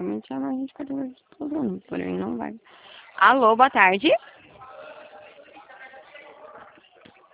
Geralmente ela a gente pode ver todo mundo, porém não vai. Alô, boa tarde.